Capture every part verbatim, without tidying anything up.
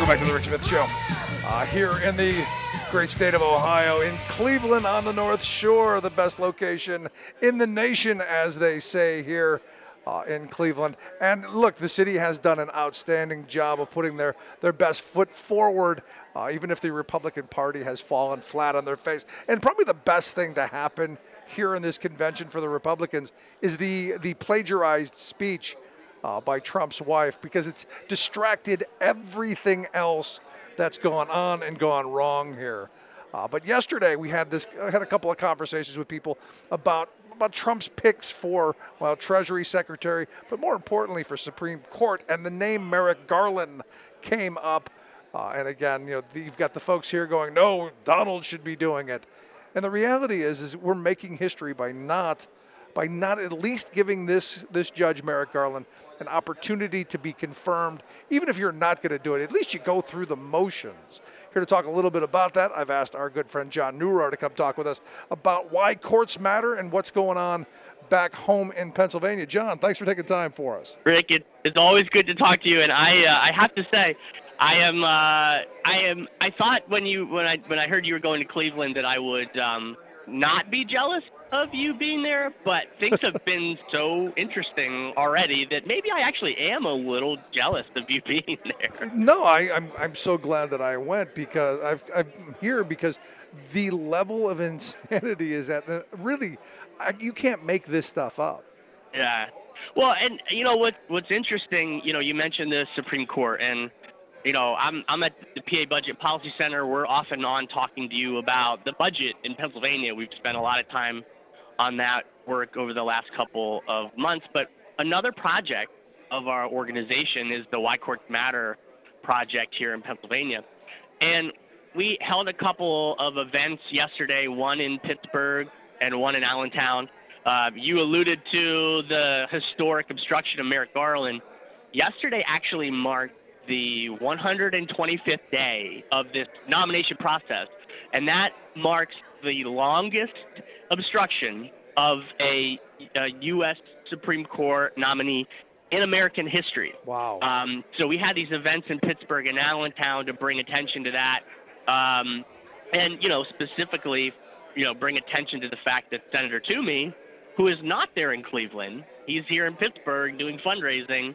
back to the Rick Smith Show. Uh, here in the great state of Ohio, in Cleveland on the North Shore, the best location in the nation, as they say here uh, in Cleveland. And look, the city has done an outstanding job of putting their, their best foot forward, uh, even if the Republican Party has fallen flat on their face. And probably the best thing to happen here in this convention for the Republicans is the, the plagiarized speech Uh, by Trump's wife, because it's distracted everything else that's gone on and gone wrong here. Uh, but yesterday we had this, I had a couple of conversations with people about about Trump's picks for, well, Treasury Secretary, but more importantly for Supreme Court, and the name Merrick Garland came up. Uh, and again, you know, you've got the folks here going, no, Donald should be doing it. And the reality is, is we're making history by not, by not at least giving this this judge Merrick Garland an opportunity to be confirmed. Even if you're not going to do it, at least you go through the motions. Here to talk a little bit about that, I've asked our good friend John Neurohr to come talk with us about why courts matter and what's going on back home in Pennsylvania. John, thanks for taking time for us. Rick, it, it's always good to talk to you, and I uh, I have to say, I am uh, I am I thought when you when I when I heard you were going to Cleveland that I would um, not be jealous of you being there, but things have been so interesting already that maybe I actually am a little jealous of you being there. No, I, I'm I'm so glad that I went, because I've, I'm here because the level of insanity is at really, I, you can't make this stuff up. Yeah. Well, and you know what what's interesting, you know, you mentioned the Supreme Court, and you know, I'm I'm at the P A Budget Policy Center. We're off and on talking to you about the budget in Pennsylvania. We've spent a lot of time on that work over the last couple of months. But another project of our organization is the Why Courts Matter project here in Pennsylvania. And we held a couple of events yesterday, one in Pittsburgh and one in Allentown. Uh, you alluded to the historic obstruction of Merrick Garland. Yesterday actually marked the one hundred twenty-fifth day of this nomination process, and that marks the longest obstruction of a, a U S Supreme Court nominee in American history. Wow. Um, so we had these events in Pittsburgh and Allentown to bring attention to that, um, and, you know, specifically, you know, bring attention to the fact that Senator Toomey, who is not there in Cleveland, he's here in Pittsburgh doing fundraising,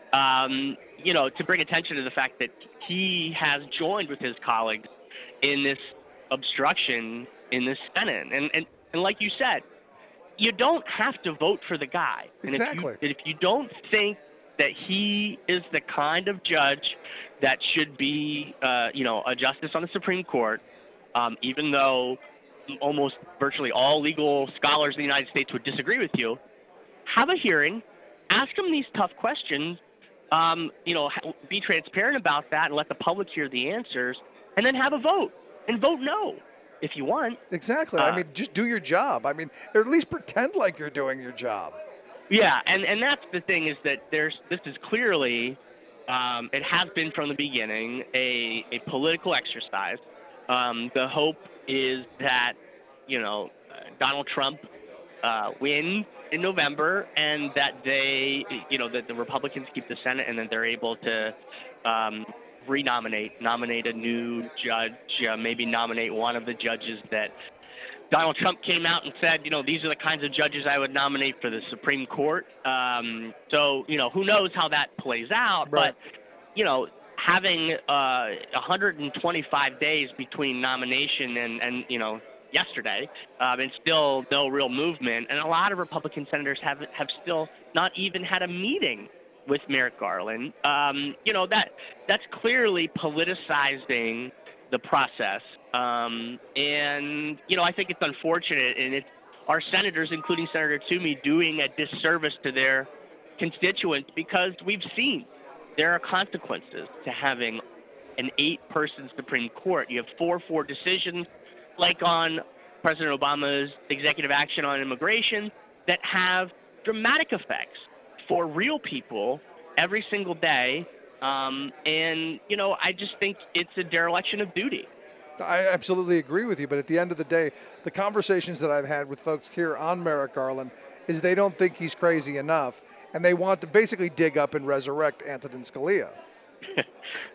um, you know, to bring attention to the fact that he has joined with his colleagues in this obstruction in the Senate. And, and, and like you said, you don't have to vote for the guy. Exactly. And if you, if you don't think that he is the kind of judge that should be, uh, you know, a justice on the Supreme Court, um, even though almost virtually all legal scholars in the United States would disagree with you, have a hearing, ask him these tough questions, um, you know, be transparent about that and let the public hear the answers, and then have a vote. And vote no if you want. Exactly. Uh, I mean, just do your job. I mean, or at least pretend like you're doing your job. Yeah, and, and that's the thing, is that there's this is clearly, um, it has been from the beginning, a, a political exercise. Um, the hope is that, you know, uh, Donald Trump uh, wins in November, and that they, you know, that the Republicans keep the Senate, and then they're able to um, renominate, nominate a new judge, uh, maybe nominate one of the judges that Donald Trump came out and said, you know, these are the kinds of judges I would nominate for the Supreme Court. Um, so, you know, who knows how that plays out, Right. but, you know, having uh, one hundred twenty-five days between nomination and, and you know, yesterday, um, and still no real movement, and a lot of Republican senators have have still not even had a meeting with Merrick Garland. Um, you know, that that's clearly politicizing the process. Um, and, you know, I think it's unfortunate, and it's our senators, including Senator Toomey, doing a disservice to their constituents, because we've seen there are consequences to having an eight-person Supreme Court. You have four four decisions, like on President Obama's executive action on immigration, that have dramatic effects for real people every single day. Um, and, you know, I just think it's a dereliction of duty. I absolutely agree with you, but at the end of the day, the conversations that I've had with folks here on Merrick Garland is they don't think he's crazy enough, and they want to basically dig up and resurrect Antonin Scalia.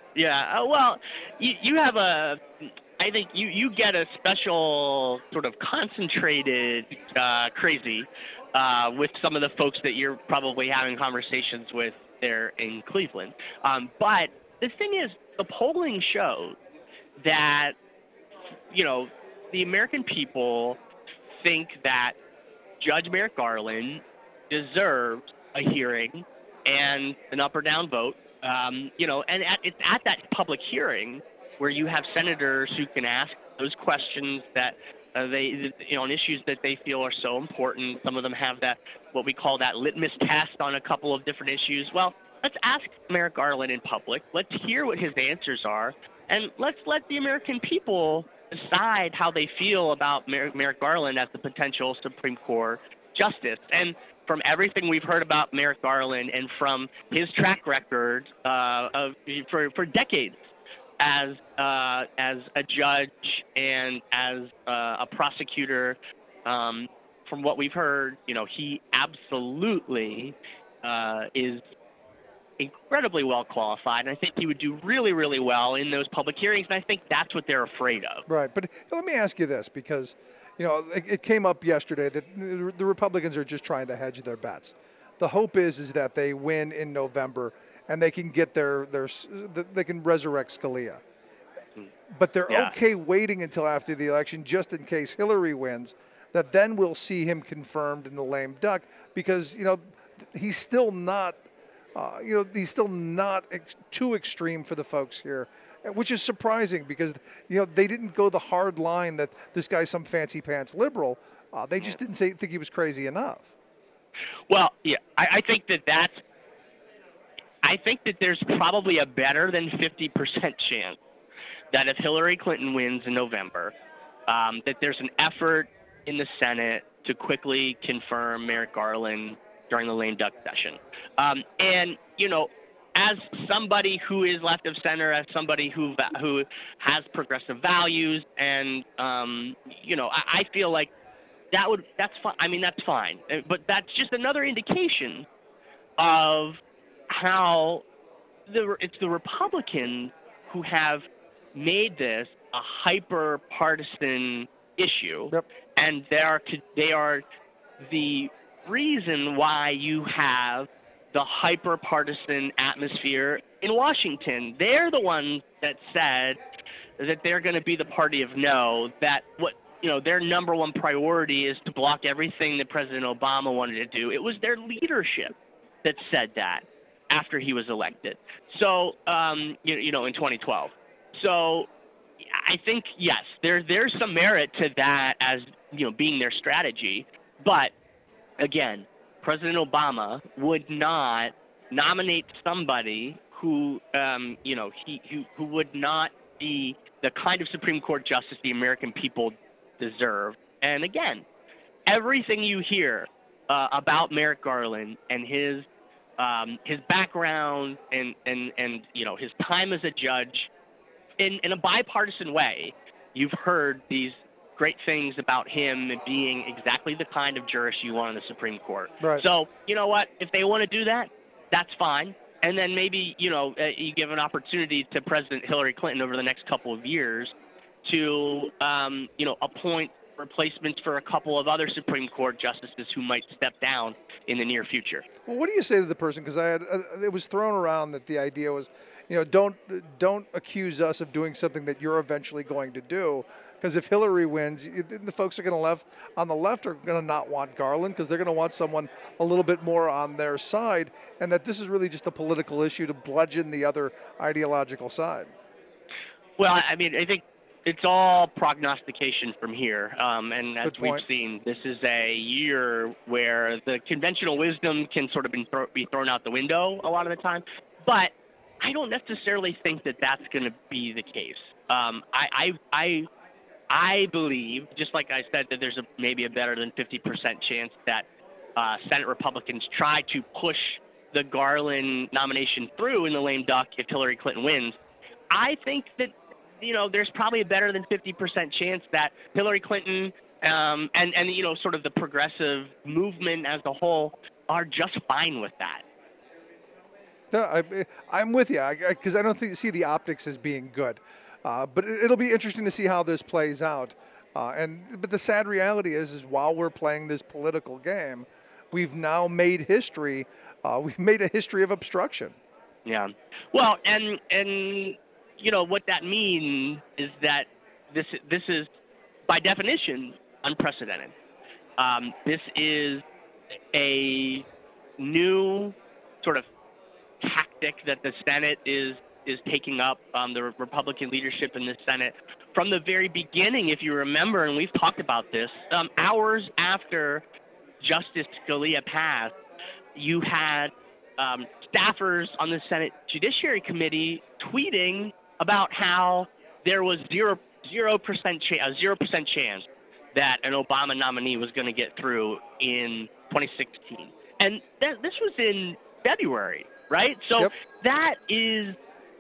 Yeah. Uh, well, you, you have a. I think you, you get a special sort of concentrated uh, crazy uh, with some of the folks that you're probably having conversations with there in Cleveland. Um, but the thing is, the polling shows that, you know, the American people think that Judge Merrick Garland deserves a hearing and an up or down vote. Um, you know, and at, it's at that public hearing where you have senators who can ask those questions that uh, they, you know, on issues that they feel are so important. Some of them have that, what we call that litmus test on a couple of different issues. Well, let's ask Merrick Garland in public. Let's hear what his answers are, and let's let the American people decide how they feel about Mer- Merrick Garland as the potential Supreme Court justice. And from everything we've heard about Merrick Garland and from his track record uh, of for for decades as uh, as a judge and as uh, a prosecutor, um, from what we've heard, you know, he absolutely uh, is incredibly well qualified, and I think he would do really, really well in those public hearings, and I think that's what they're afraid of. Right, but let me ask you this, because, you know, it, it came up yesterday that the Republicans are just trying to hedge their bets. The hope is is that they win in November and they can get their, their they can resurrect Scalia. But they're Yeah. okay waiting until after the election just in case Hillary wins, that then we'll see him confirmed in the lame duck, because, you know, he's still not Uh, you know, he's still not ex- too extreme for the folks here, which is surprising because, you know, they didn't go the hard line that this guy's some fancy pants liberal. Uh, they just didn't say, think he was crazy enough. Well, yeah, I, I think that that's, I think that there's probably a better than fifty percent chance that if Hillary Clinton wins in November, um, that there's an effort in the Senate to quickly confirm Merrick Garland during the lame duck session. Um, and, you know, as somebody who is left of center, as somebody who who has progressive values, and, um, you know, I, I feel like that would, that's fine. I mean, that's fine. But that's just another indication of how the it's the Republicans who have made this a hyper-partisan issue. Yep. And they are, they are the reason why you have the hyper-partisan atmosphere in Washington. They're the ones that said that they're going to be the party of no, that what, you know, their number one priority is to block everything that President Obama wanted to do. It was their leadership that said that after he was elected. So, um, you, you know, in twenty twelve. So I think, yes, there, there's some merit to that as, you know, being their strategy. But again, President Obama would not nominate somebody who, um, you know, he who, who would not be the kind of Supreme Court justice the American people deserve. And again, everything you hear uh, about Merrick Garland and his um, his background and, and, and, you know, his time as a judge, in, in a bipartisan way, you've heard these great things about him being exactly the kind of jurist you want in the Supreme Court. Right. So, you know what? If they want to do that, that's fine. And then maybe, you know, uh, you give an opportunity to President Hillary Clinton over the next couple of years to, um, you know, appoint replacements for a couple of other Supreme Court justices who might step down in the near future. Well, what do you say to the person? Because I had uh, it was thrown around that the idea was, you know, don't don't accuse us of doing something that you're eventually going to do. Because if Hillary wins, the folks are going to left on the left are going to not want Garland because they're going to want someone a little bit more on their side, and that this is really just a political issue to bludgeon the other ideological side. Well, I mean, I think it's all prognostication from here, um, and as we've seen, this is a year where the conventional wisdom can sort of be, thro- be thrown out the window a lot of the time. But I don't necessarily think that that's going to be the case. Um, I, I, I I believe, just like I said, that there's a, maybe a better than fifty percent chance that uh, Senate Republicans try to push the Garland nomination through in the lame duck if Hillary Clinton wins. I think that, you know, there's probably a better than fifty percent chance that Hillary Clinton um, and, and, you know, sort of the progressive movement as a whole are just fine with that. No, I, I'm with you because I, I don't think see the optics as being good, uh, but it, it'll be interesting to see how this plays out. Uh, and but the sad reality is, is while we're playing this political game, we've now made history. Uh, we've made a history of obstruction. Yeah. Well, and and you know what that means is that this this is by definition unprecedented. Um, this is a new sort of tactic that the Senate is is taking up, um, the Republican leadership in the Senate. From the very beginning, if you remember, and we've talked about this, um, hours after Justice Scalia passed, you had um, staffers on the Senate Judiciary Committee tweeting about how there was zero zero percent cha- a zero percent chance that an Obama nominee was going to get through in twenty sixteen, and th- this was in February, right? So yep. that is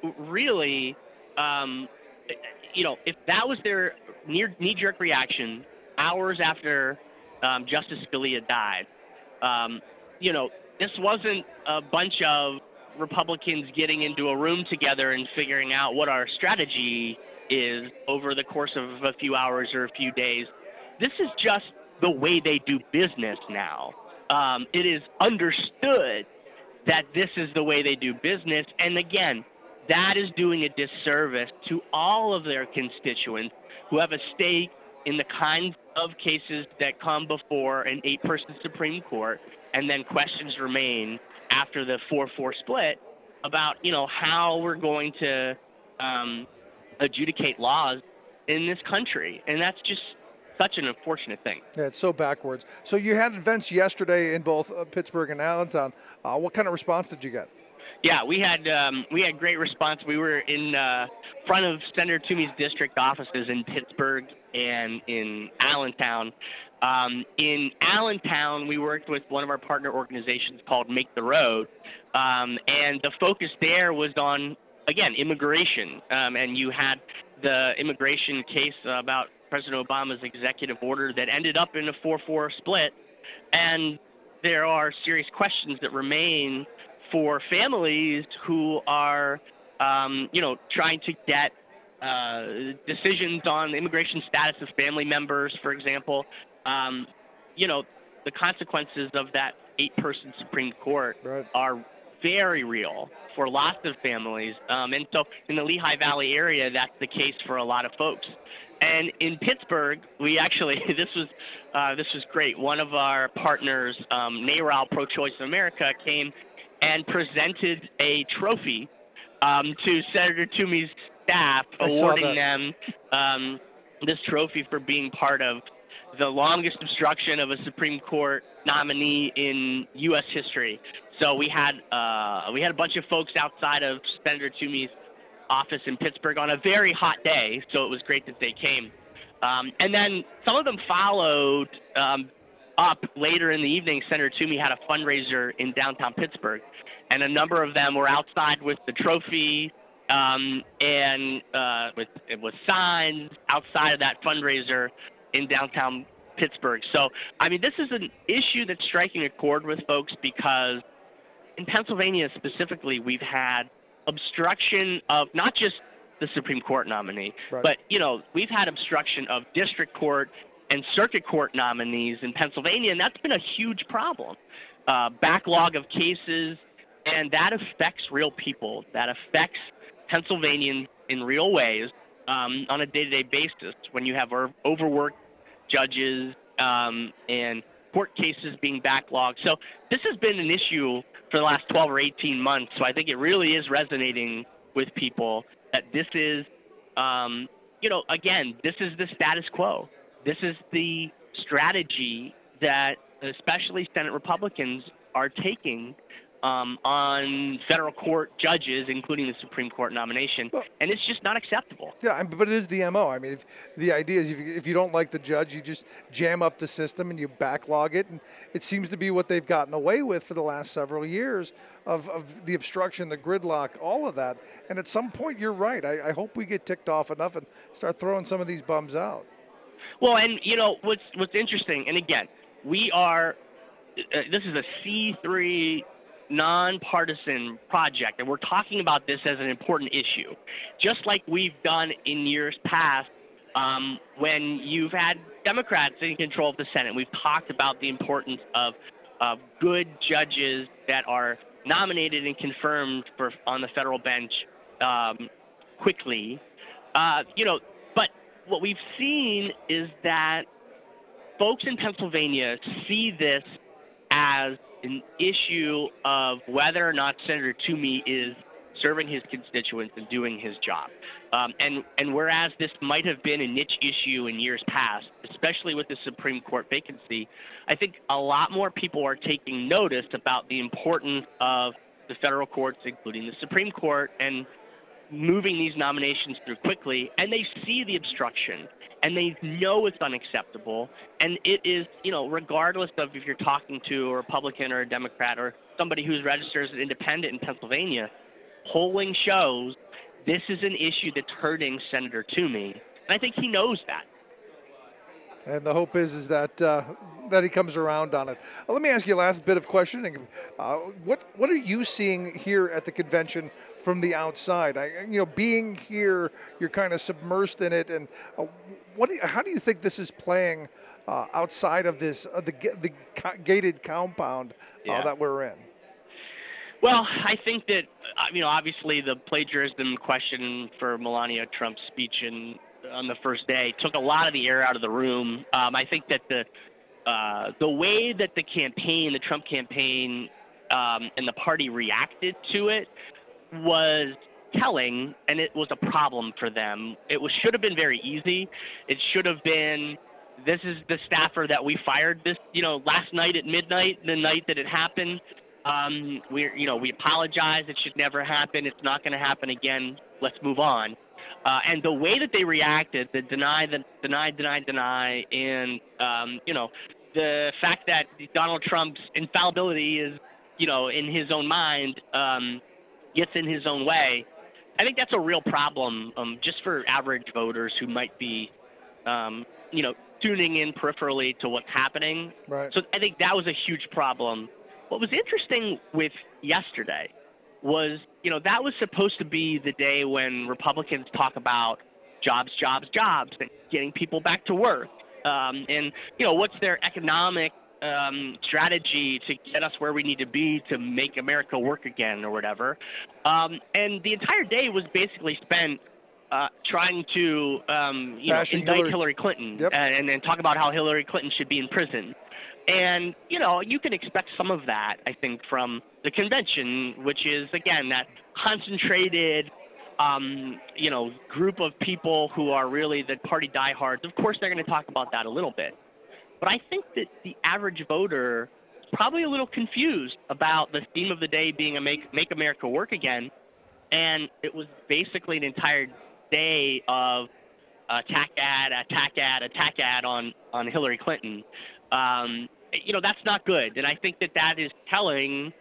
really, um, you know, if that was their near knee-jerk reaction hours after um, Justice Scalia died, um, you know, this wasn't a bunch of Republicans getting into a room together and figuring out what our strategy is over the course of a few hours or a few days. This is just the way they do business now. Um, it is understood that this is the way they do business. And again, that is doing a disservice to all of their constituents who have a stake in the kinds of cases that come before an eight-person Supreme Court, and then questions remain after the four four split about, you know, how we're going to um, adjudicate laws in this country. And that's just such an unfortunate thing. Yeah, it's so backwards. So you had events yesterday in both uh, Pittsburgh and Allentown. Uh, what kind of response did you get? Yeah, we had um, we had great response. We were in uh, front of Senator Toomey's district offices in Pittsburgh and in Allentown. Um, in Allentown, we worked with one of our partner organizations called Make the Road, um, and the focus there was on, again, immigration. Um, and you had the immigration case about President Obama's executive order that ended up in a four four split, and there are serious questions that remain for families who are, um, you know, trying to get uh, decisions on immigration status of family members, for example. Um, you know, the consequences of that eight-person Supreme Court right. are very real for lots of families. Um, and so in the Lehigh Valley area, that's the case for a lot of folks. And in Pittsburgh, we actually, this was uh, this was great. One of our partners, um, NARAL Pro-Choice America, came and presented a trophy um, to Senator Toomey's staff, awarding them um, this trophy for being part of the longest obstruction of a Supreme Court nominee in U S history. So we had uh, we had a bunch of folks outside of Senator Toomey's office in Pittsburgh on a very hot day, so it was great that they came. Um, and then some of them followed um, up later in the evening. Senator Toomey had a fundraiser in downtown Pittsburgh, and a number of them were outside with the trophy um, and uh, with, with signs outside of that fundraiser in downtown Pittsburgh. So, I mean, this is an issue that's striking a chord with folks because in Pennsylvania specifically, we've had obstruction of not just the Supreme Court nominee, right. but, you know, we've had obstruction of district court and circuit court nominees in Pennsylvania, and that's been a huge problem. Uh, backlog of cases, and that affects real people. That affects Pennsylvanians in real ways um, on a day-to-day basis when you have overworked judges um, and court cases being backlogged. So this has been an issue for the last twelve or eighteen months. So I think it really is resonating with people that this is, um, you know, again, this is the status quo. This is the strategy that especially Senate Republicans are taking um, on federal court judges, including the Supreme Court nomination, well, and it's just not acceptable. Yeah, but it is the M O. I mean, if, the idea is if you, if you don't like the judge, you just jam up the system and you backlog it, and it seems to be what they've gotten away with for the last several years of, of the obstruction, the gridlock, all of that. And at some point, you're right. I, I hope we get ticked off enough and start throwing some of these bums out. Well, and, you know, what's, what's interesting, and again, we are uh, – this is a C three nonpartisan project, and we're talking about this as an important issue, just like we've done in years past um, when you've had Democrats in control of the Senate. We've talked about the importance of, of good judges that are nominated and confirmed for on the federal bench um, quickly. Uh, you know, but what we've seen is that folks in Pennsylvania see this as an issue of whether or not Senator Toomey is serving his constituents and doing his job. Um, and, and whereas this might have been a niche issue in years past, especially with the Supreme Court vacancy, I think a lot more people are taking notice about the importance of the federal courts, including the Supreme Court, and moving these nominations through quickly. And they see the obstruction, and they know it's unacceptable. And it is, you know, regardless of if you're talking to a Republican or a Democrat or somebody who's registered as an independent in Pennsylvania, polling shows this is an issue that's hurting Senator Toomey. And I think he knows that. And the hope is is that uh, that he comes around on it. Well, let me ask you a last bit of questioning. Uh, what what are you seeing here at the convention from the outside? I, you know, being here, you're kind of submersed in it. And uh, what? Do you, how do you think this is playing uh, outside of this uh, the the gated compound uh, yeah. that we're in? Well, I think that, you know, obviously the plagiarism question for Melania Trump's speech in, on the first day took a lot of the air out of the room. Um, I think that the uh, the way that the campaign, the Trump campaign, um, and the party reacted to it was telling, and it was a problem for them. It was should have been very easy. It should have been, this is the staffer that we fired this, you know, last night at midnight, the night that it happened. Um, we're, you know, we apologize. It should never happen. It's not going to happen again. Let's move on. Uh, and the way that they reacted, the deny, the deny, deny, deny, and, um, you know, the fact that Donald Trump's infallibility is, you know, in his own mind, um, gets in his own way. I think that's a real problem, um, just for average voters who might be, um, you know, tuning in peripherally to what's happening. Right. So I think that was a huge problem. What was interesting with yesterday was, you know, that was supposed to be the day when Republicans talk about jobs, jobs, jobs, and getting people back to work. Um, and, you know, what's their economic um, strategy to get us where we need to be to make America work again or whatever. Um, and the entire day was basically spent uh, trying to, um, you know, indict Hillary, Hillary Clinton yep. and, and then talk about how Hillary Clinton should be in prison. And, you know, you can expect some of that, I think, from the convention, which is, again, that concentrated, um, you know, group of people who are really the party diehards. Of course, they're going to talk about that a little bit. But I think that the average voter is probably a little confused about the theme of the day being a make, make America work again. And it was basically an entire day of attack ad, attack ad, attack ad on, on Hillary Clinton. Um, you know, that's not good. And I think that that is telling,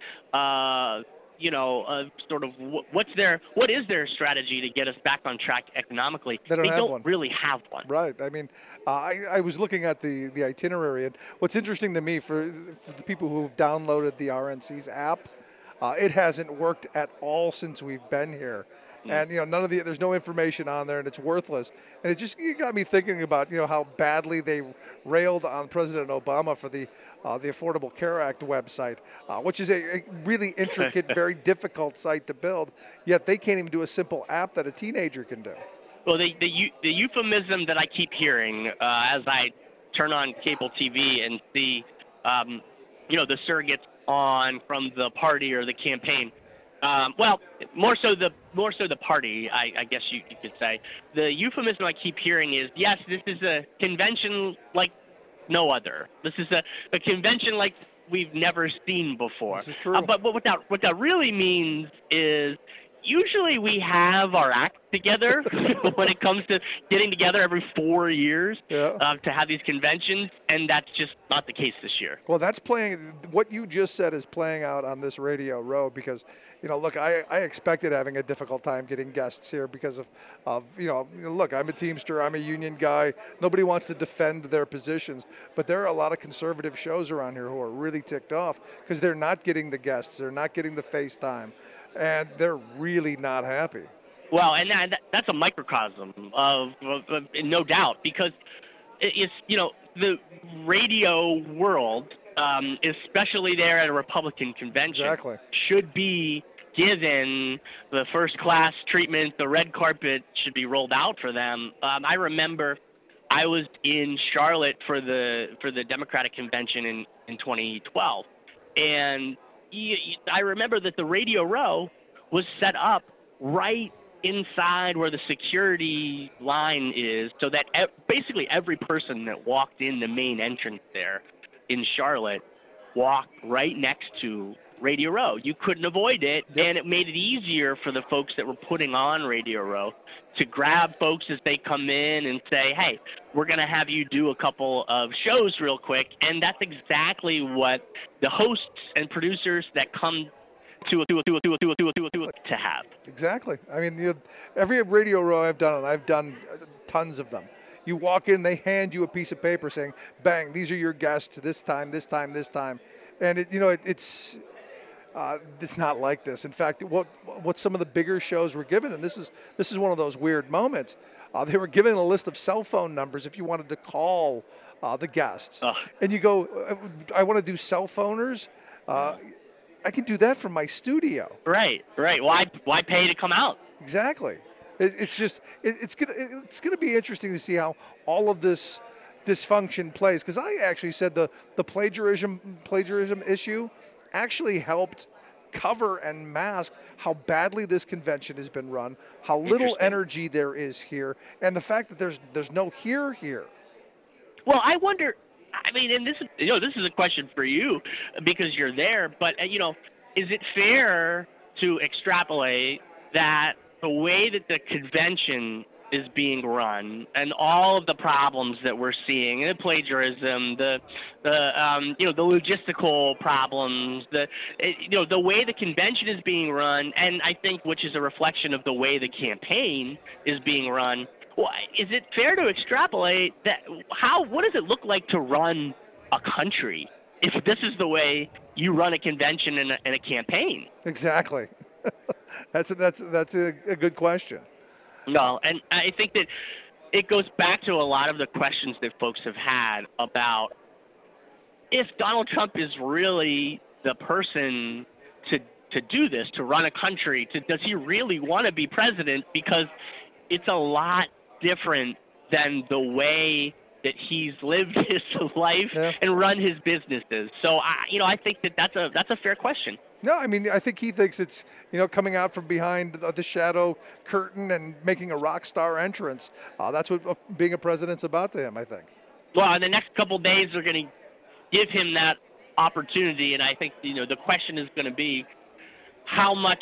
uh, you know, uh, sort of w- what's their, what is their strategy to get us back on track economically? They don't, they have don't one. really have one. Right. I mean, uh, I, I was looking at the, the itinerary, and what's interesting to me for, for the people who've downloaded the R N C's app, uh, it hasn't worked at all since we've been here. And, you know, none of the, there's no information on there, and it's worthless. And it just it got me thinking about, you know, how badly they railed on President Obama for the uh, the Affordable Care Act website, uh, which is a, a really intricate, very difficult site to build. Yet they can't even do a simple app that a teenager can do. Well, the the, the euphemism that I keep hearing uh, as I turn on cable T V and see, um, you know, the surrogates on from the party or the campaign. Um, well, more so the more so the party, I, I guess you, you could say. The euphemism I keep hearing is, yes, this is a convention like no other. This is a, a convention like we've never seen before. This is true. Uh, but, but what that what that really means is usually we have our act together when it comes to getting together every four years Yeah. uh, to have these conventions, and that's just not the case this year. Well, that's playing. What you just said is playing out on this Radio Row because, you know, look, I, I expected having a difficult time getting guests here because of, of you know, look, I'm a Teamster, I'm a union guy. Nobody wants to defend their positions, but there are a lot of conservative shows around here who are really ticked off because they're not getting the guests, they're not getting the FaceTime, and they're really not happy. Well, and that, that's a microcosm of, of, of no doubt, because it's, you know, the radio world, um, especially there at a Republican convention, Exactly. should be given the first-class treatment. The red carpet should be rolled out for them. Um, I remember I was in Charlotte for the for the Democratic convention in, in twenty twelve, and you, you, I remember that the Radio Row was set up right inside where the security line is, so that e- basically every person that walked in the main entrance there in Charlotte walked right next to Radio Row. You couldn't avoid it, Yep. and it made it easier for the folks that were putting on Radio Row to grab folks as they come in and say, hey, we're going to have you do a couple of shows real quick, and that's exactly what the hosts and producers that come to a, to a, to a, to a, to a, to a, to a, to have. Exactly. I mean, you, every Radio Row I've done, and I've done tons of them, you walk in, they hand you a piece of paper saying, bang, these are your guests this time, this time, this time. And, it, you know, it, it's uh, it's not like this. In fact, what what some of the bigger shows were given, and this is this is one of those weird moments, uh, they were given a list of cell phone numbers if you wanted to call uh, the guests. Ugh. And you go, I want to do cell phoners. Uh, I can do that from my studio. Right, right. Why, why pay to come out? Exactly. It, it's just it, it's gonna it's gonna be interesting to see how all of this dysfunction plays. Because I actually said the the plagiarism plagiarism issue actually helped cover and mask how badly this convention has been run, how little Interesting. energy there is here, and the fact that there's there's no here here. Well, I wonder. I mean, and this is you know this is a question for you because you're there. But uh, you know, is it fair to extrapolate that the way that the convention is being run and all of the problems that we're seeing, the plagiarism, the the um, you know the logistical problems, the it, you know the way the convention is being run, and I think which is a reflection of the way the campaign is being run. Well, is it fair to extrapolate that? How what does it look like to run a country if this is the way you run a convention and a, and a campaign? Exactly. that's a, that's that's a, a good question. No, and I think that it goes back to a lot of the questions that folks have had about if Donald Trump is really the person to to do this, to run a country, to does he really want to be president? Because it's a lot different than the way that he's lived his life Yeah. and run his businesses. So I, you know, I think that that's a that's a fair question. No, I mean, I think he thinks it's, you know, coming out from behind the, the shadow curtain and making a rock star entrance. Uh, that's what uh, being a president's about to him, I think. Well, in the next couple of days, they're going to give him that opportunity, and I think, you know, the question is going to be how much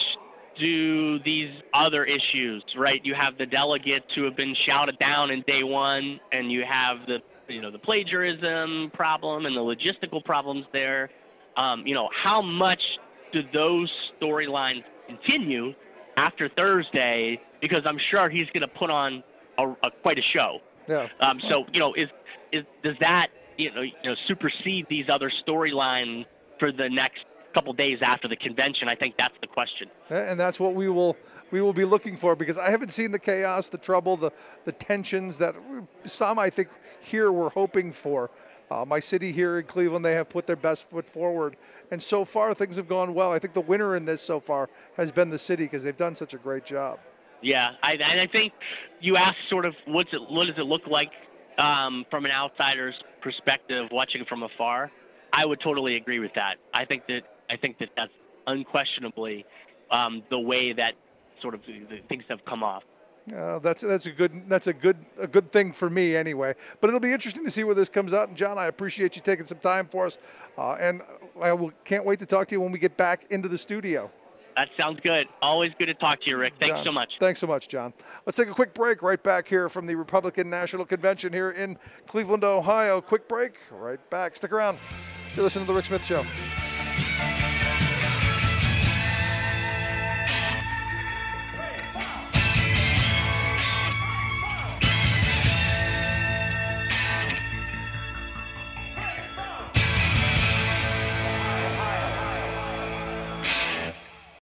do these other issues, right? You have the delegates who have been shouted down in day one, and you have the, you know, the plagiarism problem and the logistical problems there. Um, you know, how much do those storylines continue after Thursday? Because I'm sure he's going to put on a, a quite a show. Yeah. Um, so you know, is is does that you know you know supersede these other storylines for the next couple days after the convention? I think that's the question. And that's what we will we will be looking for, because I haven't seen the chaos, the trouble, the the tensions that some I think here were hoping for. Uh, my city here in Cleveland, they have put their best foot forward, and so far things have gone well. I think the winner in this so far has been the city because they've done such a great job. Yeah, I, and I think you asked sort of what's it, what does it look like um, from an outsider's perspective, watching from afar. I would totally agree with that. I think that I think that that's unquestionably um, the way that sort of the, the things have come off. Uh, that's that's a good that's a good a good thing for me anyway. But it'll be interesting to see where this comes out. And John, I appreciate you taking some time for us, uh, and I will, can't wait to talk to you when we get back into the studio. That sounds good. Always good to talk to you, Rick. Thanks John, so much. Thanks so much, John. Let's take a quick break right back here from the Republican National Convention here in Cleveland, Ohio. Quick break, right back. Stick around. You're listening to The Rick Smith Show.